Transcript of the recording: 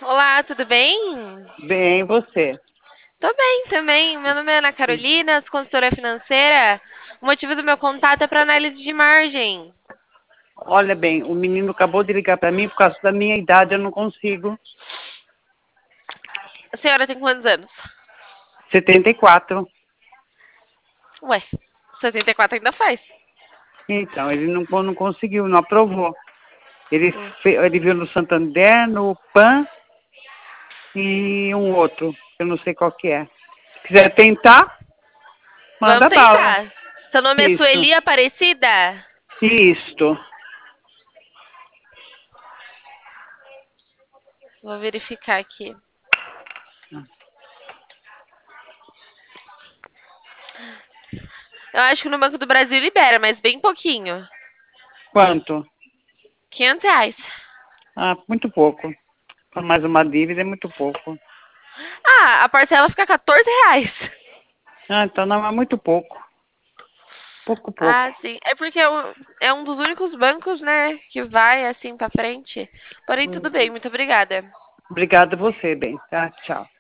Olá, tudo bem? Bem, você. Tô bem também. Meu nome é Ana Carolina, sou consultora financeira. O motivo do meu contato é para análise de margem. Olha bem, o menino acabou de ligar para mim por causa da minha idade, eu não consigo. A senhora tem quantos anos? 74. Ué, 74 ainda faz. Então, ele não conseguiu, não aprovou. Ele, Hum. ele viu no Santander, no PAN e um outro, eu não sei qual que é. Se quiser tentar, Vamos manda bala. tentar. Seu nome é Isso, Sueli Aparecida? isto. Vou verificar aqui. Eu acho que no Banco do Brasil libera, mas bem pouquinho. Quanto? R$ 500. Ah, muito pouco. Para mais uma dívida é muito pouco. Ah, a parcela fica R$ 14. Ah, então não é muito pouco. Pouco, pouco. Ah, sim. É porque é um dos únicos bancos, né, que vai assim pra frente. Porém, tudo bem, muito obrigada. Obrigada a você, bem, tá? Tchau.